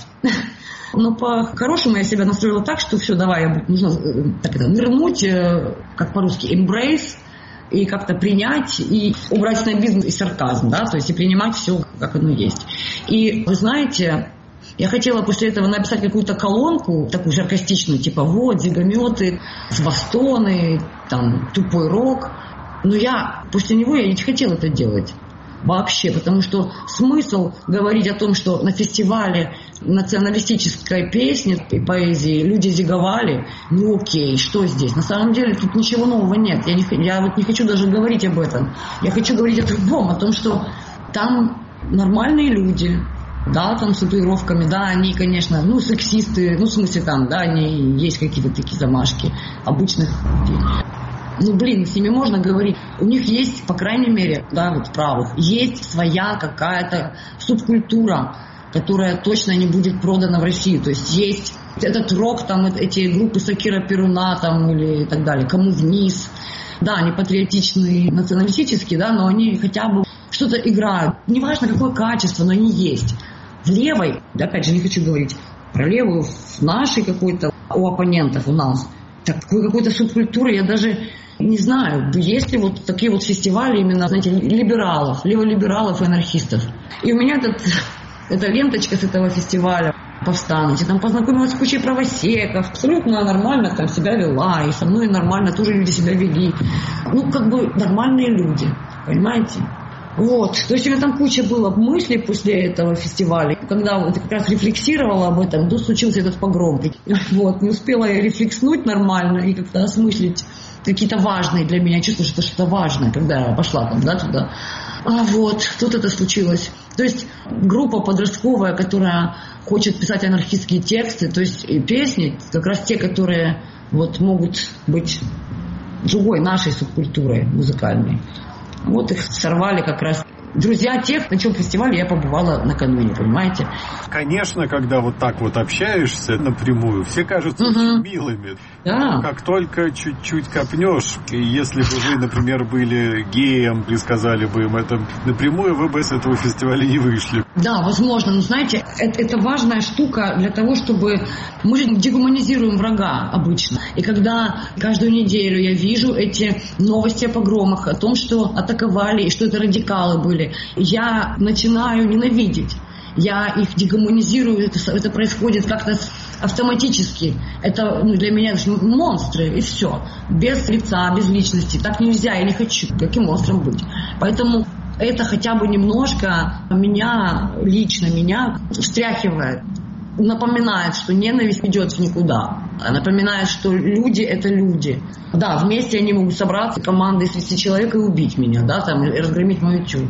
Но по-хорошему я себя настроила так, что все, давай, нужно нырнуть, как по-русски, embrace, и как-то принять, и убрать снобизм и сарказм, да, то есть и принимать все, как оно есть. И вы знаете, я хотела после этого написать какую-то колонку, такую саркастичную, типа вот, зигометы, свастоны, там, тупой рок, но после него я не хотела это делать. Вообще, потому что смысл говорить о том, что на фестивале националистической песни и поэзии люди зиговали, ну окей, что здесь? На самом деле тут ничего нового нет. Я вот не хочу даже говорить об этом. Я хочу говорить о другом, о том, что там нормальные люди, да, там с татуировками, да, они, конечно, сексисты, в смысле там, да, они есть какие-то такие замашки обычных людей. С ними можно говорить. У них есть, по крайней мере, да, вот правых, есть своя какая-то субкультура, которая точно не будет продана в России. То есть этот рок, там, эти группы Сакира Перуна, там, или так далее, Кому вниз. Да, они патриотичные, националистические, да, но они хотя бы что-то играют. Неважно, какое качество, но они есть. В левой, опять же, не хочу говорить про левую, в нашей какой-то, у оппонентов, у нас, такой какой-то субкультуры, я даже не знаю, есть ли вот такие вот фестивали именно, знаете, либералов, леволибералов и анархистов. И у меня эта ленточка с этого фестиваля «Повстанец», я там познакомилась с кучей правосеков, абсолютно нормально там себя вела, и со мной нормально тоже люди себя вели. Нормальные люди, понимаете? Вот, то есть у меня там куча было мыслей после этого фестиваля. Когда вот как раз рефлексировала об этом, тут случился этот погром. Вот, не успела я рефлекснуть нормально и как-то осмыслить какие-то важные для меня чувства, что что-то важное, когда я пошла там, да, туда. А вот, тут это случилось. То есть группа подростковая, которая хочет писать анархистские тексты, то есть и песни, как раз те, которые вот могут быть другой, нашей субкультурой музыкальной. Вот их сорвали как раз друзья тех, на чем фестивале я побывала накануне, понимаете? Конечно, когда вот так вот общаешься напрямую, все кажутся очень милыми. Да. Как только чуть-чуть копнешь, и если бы вы, например, были геем и сказали бы им это напрямую, вы бы с этого фестиваля не вышли. Да, возможно, но знаете, это важная штука для того, чтобы мы же дегуманизируем врага обычно. И когда каждую неделю я вижу эти новости о погромах, о том, что атаковали и что это радикалы были, я начинаю ненавидеть. Я их дегуманизирую, это происходит как-то автоматически. Это для меня монстры, и все. Без лица, без личности. Так нельзя, я не хочу таким монстром быть. Поэтому это хотя бы немножко меня, лично меня, встряхивает. Напоминает, что ненависть ведет в никуда. Напоминает, что люди — это люди. Да, вместе они могут собраться, командой свести человека и убить меня, да, там, и разгромить мою тю.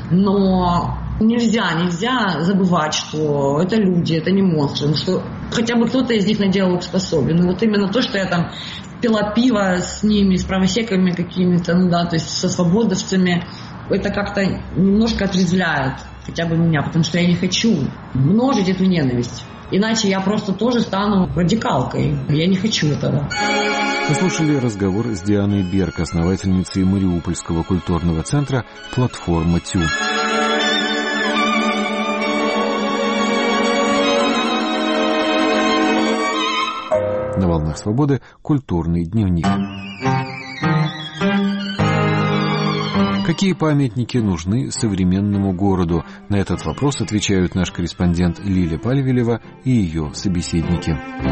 Но нельзя забывать, что это люди, это не монстры. Что хотя бы кто-то из них на диалог способен. И вот именно то, что я там пила пиво с ними, с правосеками какими-то, ну да, то есть со свободовцами, это как-то немножко отрезвляет хотя бы меня, потому что я не хочу множить эту ненависть. Иначе я просто тоже стану радикалкой. Я не хочу этого. Вы слушали разговор с Дианой Берг, основательницей Мариупольского культурного центра «Платформа ТЮ». На «Волнах свободы» культурный дневник. Какие памятники нужны современному городу? На этот вопрос отвечают наш корреспондент Лиля Пальвелева и ее собеседники.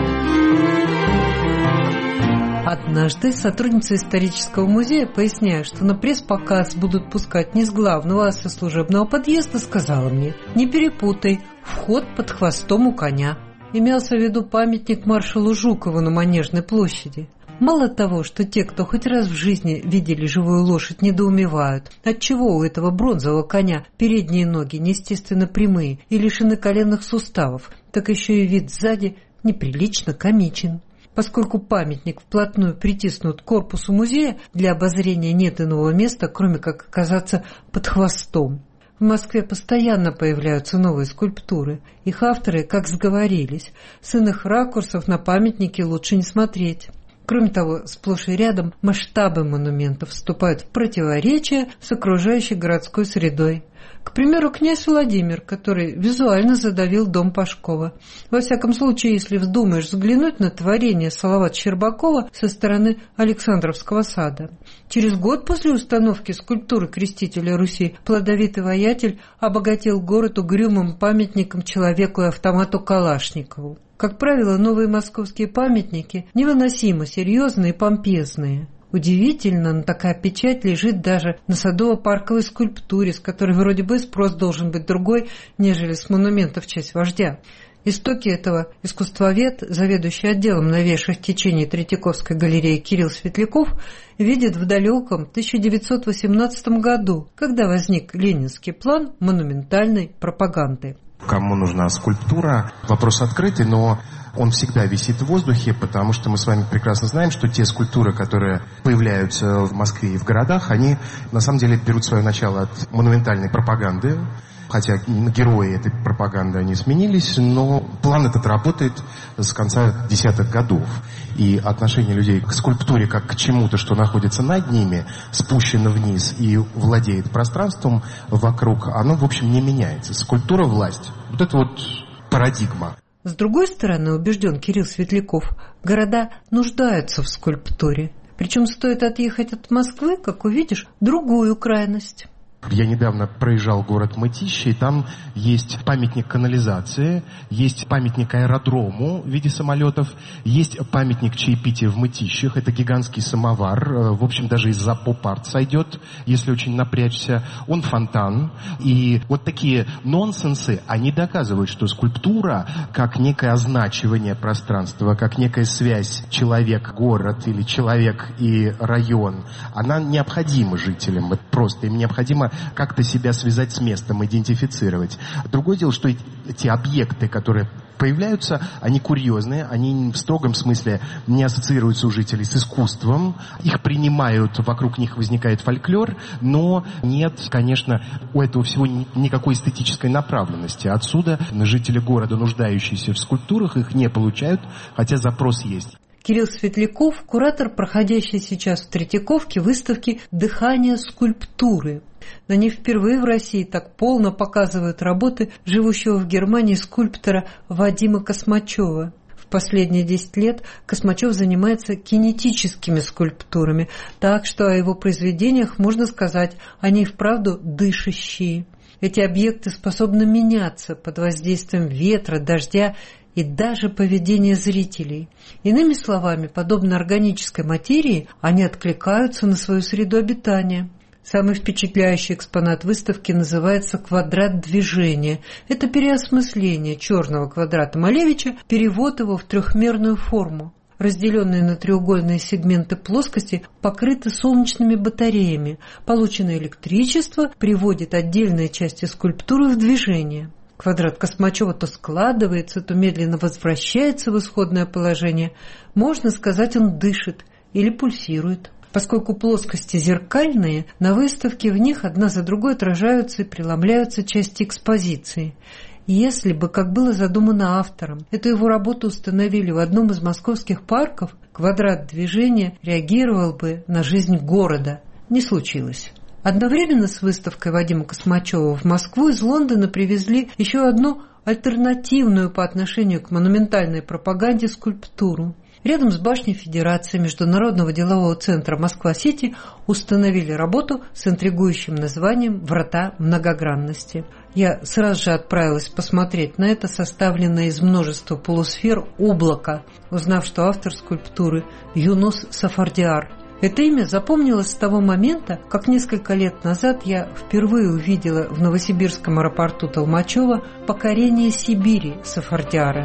Однажды сотрудница исторического музея, поясняя, что на пресс-показ будут пускать не с главного, а со служебного подъезда, сказала мне: «Не перепутай, вход под хвостом у коня». Имелся в виду памятник маршалу Жукову на Манежной площади. Мало того, что те, кто хоть раз в жизни видели живую лошадь, недоумевают, отчего у этого бронзового коня передние ноги неестественно прямые и лишены коленных суставов, так еще и вид сзади неприлично комичен. Поскольку памятник вплотную притиснут к корпусу музея, для обозрения нет иного места, кроме как оказаться под хвостом. В Москве постоянно появляются новые скульптуры. Их авторы, как сговорились, с иных ракурсов на памятники лучше не смотреть. Кроме того, сплошь и рядом масштабы монументов вступают в противоречие с окружающей городской средой. К примеру, князь Владимир, который визуально задавил дом Пашкова. Во всяком случае, если вздумаешь взглянуть на творение Салавата Щербакова со стороны Александровского сада. Через год после установки скульптуры крестителя Руси плодовитый воятель обогатил город угрюмым памятником человеку и автомату Калашникову. Как правило, новые московские памятники невыносимо серьезные и помпезные. Удивительно, но такая печать лежит даже на садово-парковой скульптуре, с которой вроде бы спрос должен быть другой, нежели с монумента в честь вождя. Истоки этого искусствовед, заведующий отделом новейших течений Третьяковской галереи Кирилл Светляков, видит в далеком 1918 году, когда возник ленинский план монументальной пропаганды. Кому нужна скульптура? Вопрос открытый, но он всегда висит в воздухе, потому что мы с вами прекрасно знаем, что те скульптуры, которые появляются в Москве и в городах, они на самом деле берут свое начало от монументальной пропаганды. Хотя герои этой пропаганды они сменились, но план этот работает с конца десятых годов. И отношение людей к скульптуре как к чему-то, что находится над ними, спущено вниз и владеет пространством вокруг, оно, в общем, не меняется. Скульптура — власть. Вот это вот парадигма. С другой стороны, убежден Кирилл Светляков, города нуждаются в скульптуре. Причем стоит отъехать от Москвы, как увидишь, другую крайность. Я недавно проезжал город Мытищи, и там есть памятник канализации, есть памятник аэродрому в виде самолетов, есть памятник чаепития в Мытищах, это гигантский самовар, в общем, даже из-за поп-арт сойдет, если очень напрячься. Он фонтан, и вот такие нонсенсы, они доказывают, что скульптура, как некое означивание пространства, как некая связь человек-город или человек и район, она необходима жителям, просто им необходимо как-то себя связать с местом, идентифицировать. Другое дело, что эти объекты, которые появляются, они курьезные, они в строгом смысле не ассоциируются у жителей с искусством, их принимают, вокруг них возникает фольклор, но нет, конечно, у этого всего никакой эстетической направленности. Отсюда жители города, нуждающиеся в скульптурах, их не получают, хотя запрос есть. Кирилл Светляков, куратор, проходящей сейчас в Третьяковке выставки «Дыхание скульптуры». На ней впервые в России так полно показывают работы живущего в Германии скульптора Вадима Космачева. В последние 10 лет Космачев занимается кинетическими скульптурами, так что о его произведениях можно сказать, они вправду дышащие. Эти объекты способны меняться под воздействием ветра, дождя и даже поведения зрителей. Иными словами, подобно органической материи, они откликаются на свою среду обитания. Самый впечатляющий экспонат выставки называется «Квадрат движения». Это переосмысление черного квадрата Малевича, перевод его в трехмерную форму. Разделенные на треугольные сегменты плоскости покрыты солнечными батареями. Полученное электричество приводит отдельные части скульптуры в движение. Квадрат Космачева то складывается, то медленно возвращается в исходное положение. Можно сказать, он дышит или пульсирует. Поскольку плоскости зеркальные, на выставке в них одна за другой отражаются и преломляются части экспозиции. Если бы, как было задумано автором, эту его работу установили в одном из московских парков, квадрат движения реагировал бы на жизнь города. Не случилось. Одновременно с выставкой Вадима Космачева в Москву из Лондона привезли еще одну альтернативную по отношению к монументальной пропаганде скульптуру. Рядом с башней Федерации Международного делового центра Москва-Сити установили работу с интригующим названием «Врата многогранности». Я сразу же отправилась посмотреть на это составленное из множества полусфер облако, узнав, что автор скульптуры Юнус Сафардиар. Это имя запомнилось с того момента, как несколько лет назад я впервые увидела в новосибирском аэропорту Толмачева «Покорение Сибири» Сафардиара.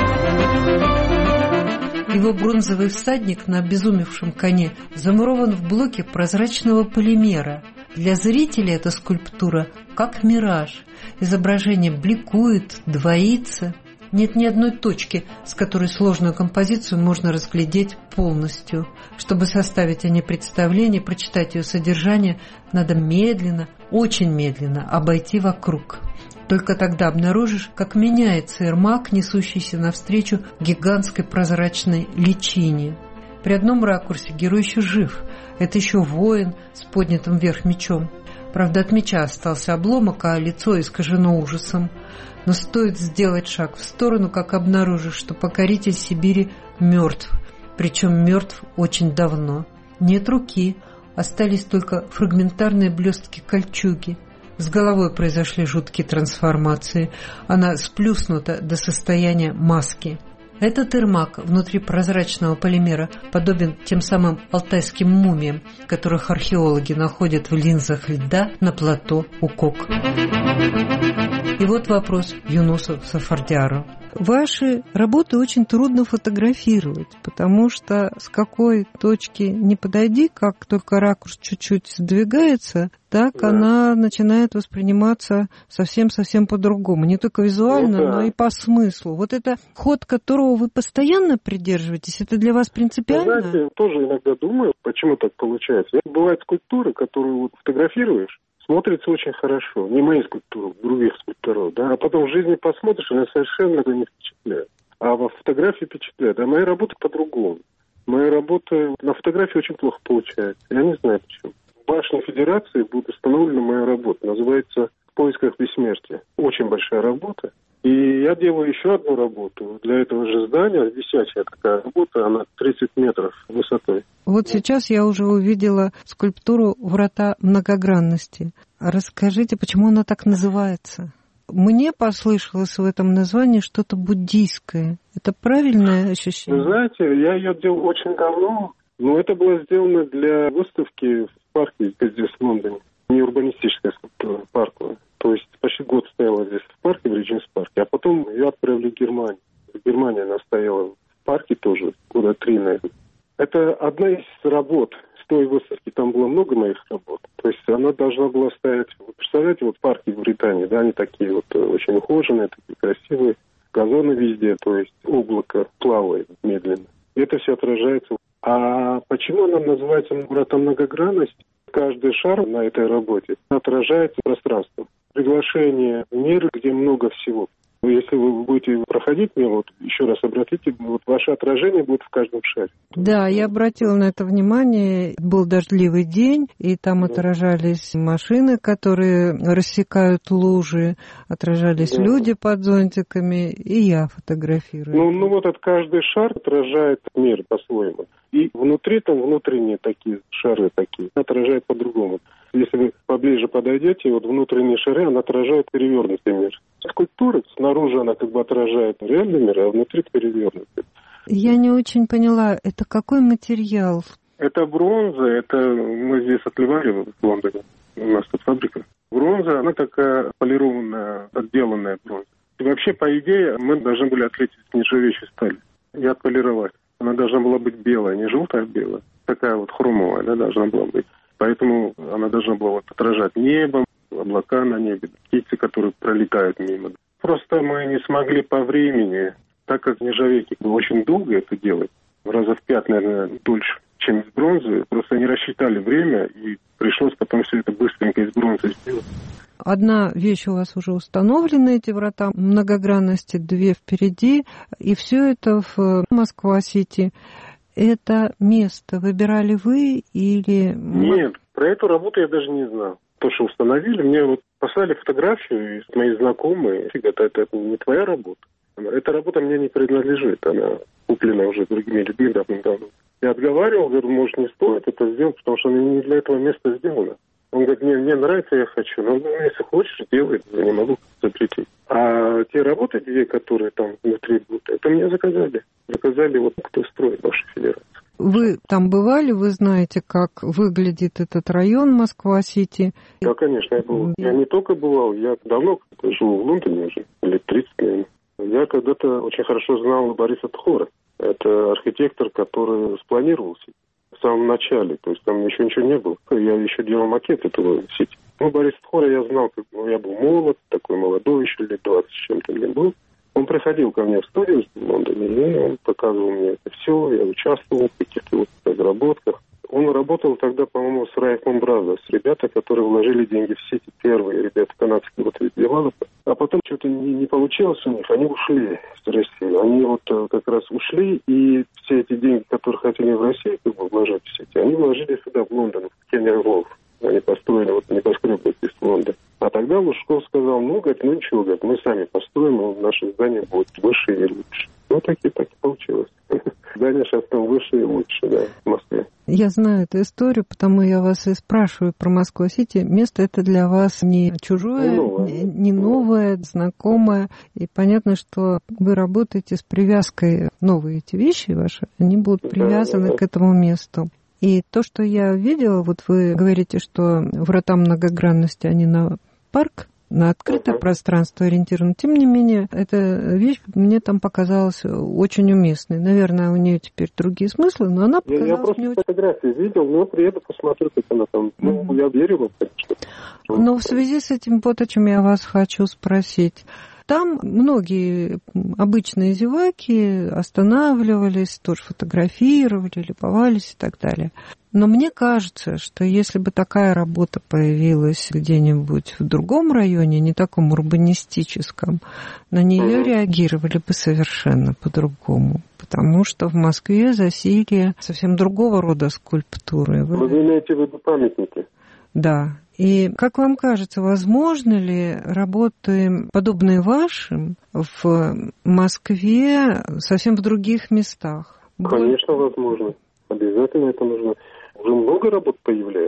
Его бронзовый всадник на обезумевшем коне замурован в блоке прозрачного полимера. Для зрителя эта скульптура как мираж. Изображение бликует, двоится. Нет ни одной точки, с которой сложную композицию можно разглядеть полностью. Чтобы составить о ней представление, прочитать ее содержание, надо медленно, очень медленно обойти вокруг. Только тогда обнаружишь, как меняется Ермак, несущийся навстречу гигантской прозрачной личине. При одном ракурсе герой еще жив. Это еще воин с поднятым вверх мечом. Правда, от меча остался обломок, а лицо искажено ужасом. Но стоит сделать шаг в сторону, как обнаружишь, что покоритель Сибири мертв. Причем мертв очень давно. Нет руки, остались только фрагментарные блестки кольчуги. С головой произошли жуткие трансформации. Она сплюснута до состояния маски. Этот Ермак внутри прозрачного полимера подобен тем самым алтайским мумиям, которых археологи находят в линзах льда на плато Укок. И вот вопрос Юнусу Сафардиару. Ваши работы очень трудно фотографировать, потому что с какой точки не подойди, как только ракурс чуть-чуть сдвигается, так она начинает восприниматься совсем-совсем по-другому. Не только визуально, но и по смыслу. Вот это ход, которого вы постоянно придерживаетесь, это для вас принципиально? Знаете, тоже иногда думаю, почему так получается. Бывают скульптуры, которые вот фотографируешь, смотрится очень хорошо. Не мои скульптуры, других скульпторов, да. А потом в жизни посмотришь, она совершенно не впечатляет. А во фотографии впечатляет. А моя работа по-другому. Моя работа на фотографии очень плохо получается. Я не знаю почему. В башне Федерации будет установлена моя работа. Называется «В поисках бессмертия». Очень большая работа. И я делаю еще одну работу для этого же здания, висячая такая работа, она 30 метров высотой. Вот сейчас я уже увидела скульптуру «Врата многогранности». Расскажите, почему она так называется? Мне послышалось в этом названии что-то буддийское. Это правильное ощущение? Вы знаете, я ее делал очень давно, но это было сделано для выставки в парке здесь, в Лондоне. Не урбанистическая скульптура, парковая. То есть почти год стояла здесь в парке, в Ридженс-парке, а потом ее отправили в Германию. В Германии она стояла в парке тоже, года 3, наверное. Это одна из работ с той выставки, там было много моих работ. То есть она должна была стоять, вы представляете, вот парки в Британии, да, они такие вот очень ухоженные, такие красивые, газоны везде, то есть облако плавает медленно. И это все отражается. А почему она называется «Врата многогранности»? Каждый шар на этой работе отражает пространство. Приглашение в мир, где много всего. Если вы будете проходить мимо, вот еще раз обратите, вот ваше отражение будет в каждом шаре. Да, я обратила на это внимание. Был дождливый день, и там отражались машины, которые рассекают лужи, отражались люди под зонтиками, и я фотографирую. Ну вот этот каждый шар отражает мир по-своему. И внутри там внутренние такие шары такие, отражают по-другому. Если вы поближе подойдете, вот внутренние шары, она отражает перевернутый мир. Скульптура снаружи она как бы отражает реальный мир, а внутри перевернутый. Я не очень поняла, это какой материал? Это бронза, это мы здесь отливали в Лондоне, у нас тут фабрика. Бронза, она такая полированная, отделанная бронза. И вообще, по идее, мы должны были отлить из нержавеющей стали и отполировать. Она должна была быть белая, не желтая, а белая. Такая вот хромовая, да, должна была быть. Поэтому она должна была вот отражать небо, облака на небе, птицы, которые пролетают мимо. Просто мы не смогли по времени, так как нержавейки очень долго это делать, раза в 5, наверное, дольше, чем из бронзы. Просто не рассчитали время, и пришлось потом все это быстренько из бронзы сделать. Одна вещь у вас уже установлена, эти врата многогранности, 2 впереди, и все это в Москва-Сити. Это место выбирали вы или... Нет, про эту работу я даже не знал. То, что установили, мне вот послали фотографию, и мои знакомые, это не твоя работа. Эта работа мне не принадлежит, она куплена уже другими людьми давным-давно. Я отговаривал, говорю, может, не стоит это сделать, потому что она не для этого места сделана. Он говорит, мне нравится, я хочу. Но если хочешь, делай, я не могу запретить. А те работы, 2, которые там внутри будут, это мне заказали. Заказали вот кто строит вашу федерацию. Вы там бывали, вы знаете, как выглядит этот район Москва-Сити? Да, конечно, я был. Я не только бывал, я давно живу в Лондоне уже, лет 30, наверное. Я когда-то очень хорошо знал Бориса Тхора. Это архитектор, который спланировал Сити в самом начале, то есть там еще ничего не было. Я еще делал макет этого Сити. Ну, Бориса Тхора я знал, я был молод, такой молодой еще, лет 20 с чем-то мне был. Он приходил ко мне в студию в Лондоне, и он показывал мне это все, я участвовал в каких-то вот разработках. Он работал тогда, по-моему, с Райхман Бразерс, ребята, которые вложили деньги в Сити, первые ребята канадские вот девелоперы. А потом что-то не получилось у них, они ушли в Россию. Они вот как раз ушли, и все эти деньги, которые хотели в Россию как бы вложить в Сити, они вложили сюда, в Лондон, в Кеннер Волф. Они построили вот небоскреб из Лондона. А тогда Лужков сказал, говорит, ничего, говорит, мы сами построим, наше здание будет выше и лучше. Ну, так и получилось. Здание сейчас там выше и лучше, да, в Москве. Я знаю эту историю, потому я вас и спрашиваю про Москва-Сити. Место это для вас не чужое, не новое, знакомое. И понятно, что вы работаете с привязкой. Новые эти вещи ваши, они будут привязаны к этому месту. И то, что я видела, вот вы говорите, что врата многогранности, они на парк, на открытое пространство ориентированы. Тем не менее, эта вещь мне там показалась очень уместной. Наверное, у нее теперь другие смыслы, но она показалась я просто мне очень... фотографии видел, но приеду, посмотрю, как она там. Ну, я верю, конечно. Но в связи с этим, вот о чем я вас хочу спросить. Там многие обычные зеваки останавливались, тоже фотографировали, любовались и так далее. Но мне кажется, что если бы такая работа появилась где-нибудь в другом районе, не таком урбанистическом, на нее реагировали бы совершенно по-другому. Потому что в Москве засилие совсем другого рода скульптуры. Вы имеете в виду памятники? Да. И как вам кажется, возможно ли работы, подобные вашим, в Москве совсем в других местах? Конечно, возможно. Обязательно это нужно. Уже много работ появляется.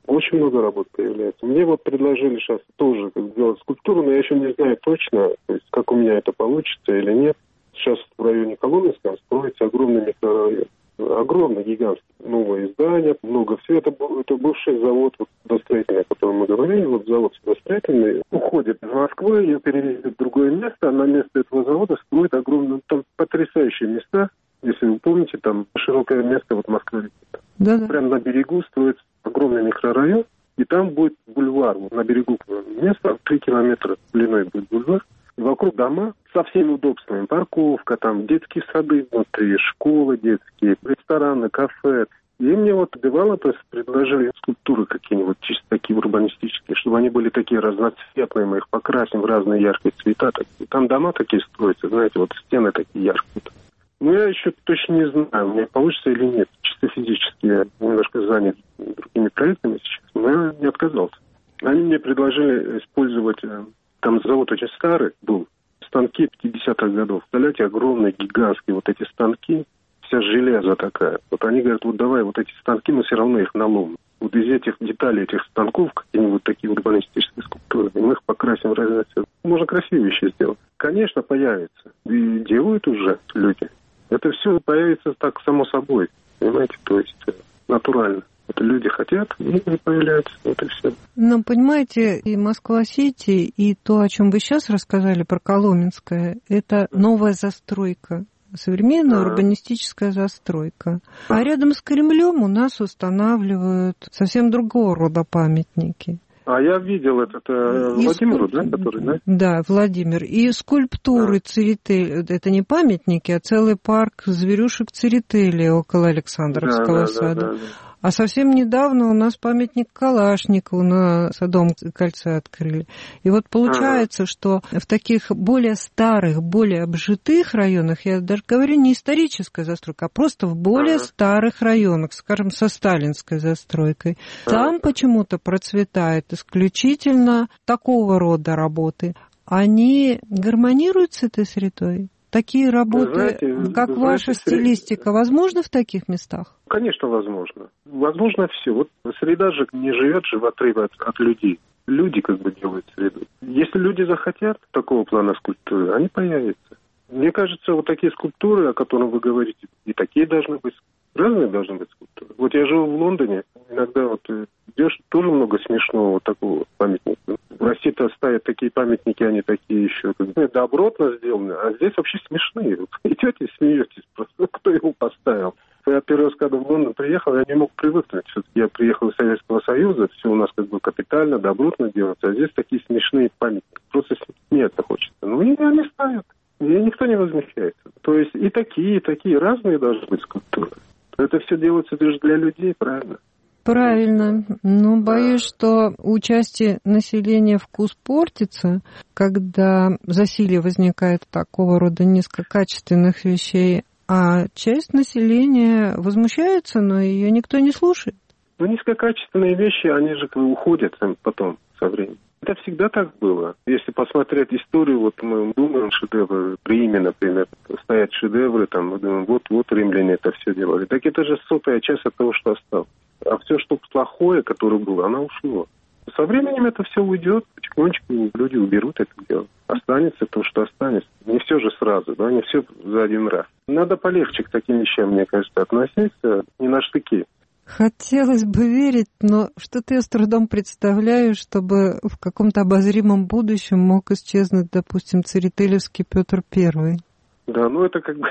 Очень много работ появляется. Мне вот предложили сейчас тоже сделать скульптуру, но я еще не знаю точно, то есть, как у меня это получится или нет. Сейчас в районе Коломенского строится огромный микрорайон. Огромный, гигантский. Новое здание, много всего. Это бывший завод судостроительный, о котором мы говорили. Вот завод судостроительный уходит из Москвы, ее перевезли в другое место, а на место этого завода строят огромные, там потрясающие места. Если вы помните, там широкое место вот Москвы. Да-да. Прямо на берегу строится огромный микрорайон, и там будет бульвар. Вот на берегу места 3 километра длиной будет бульвар. И вокруг дома со всеми удобствами. Парковка, там детские сады внутри, школы детские, рестораны, кафе. И мне вот девелоперы предложили скульптуры какие-нибудь, чисто такие урбанистические, чтобы они были такие разноцветные, мы их покрасим в разные яркие цвета. Там дома такие строятся, знаете, вот стены такие яркие. Но я еще точно не знаю, у меня получится или нет. Чисто физически я немножко занят другими проектами сейчас, но я не отказался. Они мне предложили использовать, там завод очень старый был, станки 50-х годов. Представляете, огромные, гигантские вот эти станки, вся железо такая. Вот они говорят, вот давай вот эти станки, мы все равно их наломим. Вот из этих деталей, этих станков, какие-нибудь такие урбанистические скульптуры, и мы их покрасим в разные цвета. Можно красивые вещи сделать. Конечно, появится. И делают уже люди. Это все появится так само собой, понимаете, то есть натурально. Это люди хотят, и появляются, вот и все. Ну, понимаете, и Москва-Сити, и то, о чем вы сейчас рассказали про Коломенское, это новая застройка, современная урбанистическая застройка. А рядом с Кремлем у нас устанавливают совсем другого рода памятники. А я видел это Владимиру, да, который, да? Да, Владимир. И скульптуры Церетели, это не памятники, а целый парк зверюшек Церетели около Александровского сада. Да. А совсем недавно у нас памятник Калашникову на Садовом кольце открыли. И вот получается, что в таких более старых, более обжитых районах, я даже говорю не историческая застройка, а просто в более старых районах, скажем, со сталинской застройкой, там почему-то процветает исключительно такого рода работы. Они гармонируют с этой средой? Такие работы, как ваша стилистика, возможно в таких местах? Конечно, возможно. Возможно все. Вот среда же не живет же в отрыве от людей. Люди как бы делают среду. Если люди захотят такого плана скульптуры, они появятся. Мне кажется, вот такие скульптуры, о которых вы говорите, и такие должны быть. Разные должны быть скульптуры. Вот я живу в Лондоне, иногда вот идешь, тоже много смешного вот такого памятника. В России-то ставят такие памятники, они такие еще добротно сделаны, а здесь вообще смешные. Вот идете и смеетесь просто, кто его поставил. Я первый раз, когда в Лондон приехал, я не мог привыкнуть. Все-таки я приехал из Советского Союза, все у нас как бы капитально, добротно делается, а здесь такие смешные памятники. Просто смеяться хочется. Ну, и они ставят. И никто не возмущается. То есть и такие разные должны быть скульптуры. Это все делается лишь для людей, правильно? Правильно. Но боюсь, что у части населения вкус портится, когда засилье возникает такого рода низкокачественных вещей, а часть населения возмущается, но ее никто не слушает. Ну, низкокачественные вещи, они же уходят потом со временем. Это всегда так было. Если посмотреть историю, вот мы думаем, шедевры, при Риме, например, стоят шедевры, там, мы думаем, вот римляне это все делали. Так это же 100-я часть от того, что осталось. А все, что плохое, которое было, оно ушло. Со временем это все уйдет, потихонечку люди уберут это дело. Останется то, что останется. Не все же сразу, да, не все за один раз. Надо полегче к таким вещам, мне кажется, относиться, не на штыки. Хотелось бы верить, но что-то я с трудом представляю, чтобы в каком-то обозримом будущем мог исчезнуть, допустим, церетелевский Петр I. Да, ну это как бы,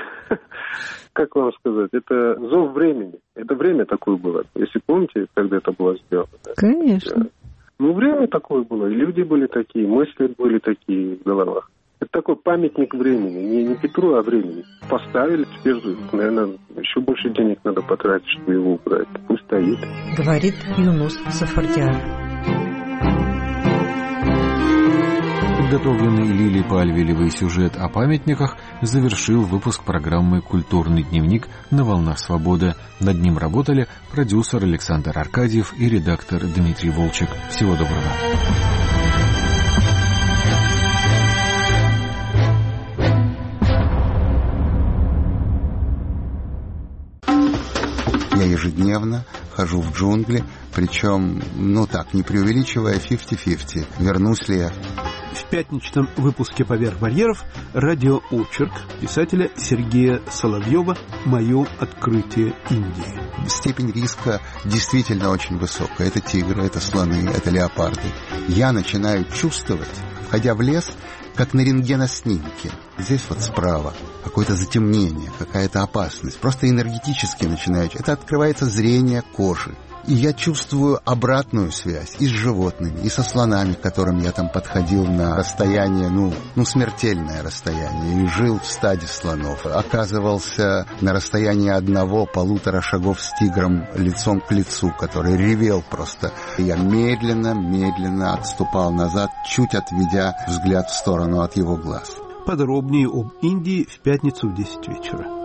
как вам сказать, это зов времени. Это время такое было, если помните, когда это было сделано. Конечно. Ну, время такое было, и люди были такие, мысли были такие в головах. Это такой памятник времени, не Петру, а времени. Поставили, теперь, наверное, еще больше денег надо потратить, чтобы его убрать. Пусть стоит. Говорит Юнус Сафардиан. Подготовленный Лилией Пальвелевой сюжет о памятниках завершил выпуск программы «Культурный дневник» на «Волнах Свободы». Над ним работали продюсер Александр Аркадьев и редактор Дмитрий Волчек. Всего доброго. Я ежедневно вхожу в джунгли, причем, не преувеличивая, 50-50. Вернусь ли я? В пятничном выпуске «Поверх барьеров» радиоочерк писателя Сергея Соловьева «Мое открытие Индии». Степень риска действительно очень высокая. Это тигры, это слоны, это леопарды. Я начинаю чувствовать, входя в лес, как на рентгеноснимке. Здесь вот справа какое-то затемнение, какая-то опасность. Просто энергетически начинаю. Это открывается зрение кожи. И я чувствую обратную связь и с животными, и со слонами, к которым я там подходил на расстояние, смертельное расстояние, и жил в стаде слонов. Оказывался на расстоянии 1-1,5 шагов с тигром лицом к лицу, который ревел просто. И я медленно отступал назад, чуть отведя взгляд в сторону от его глаз. Подробнее об Индии в пятницу в 10 вечера.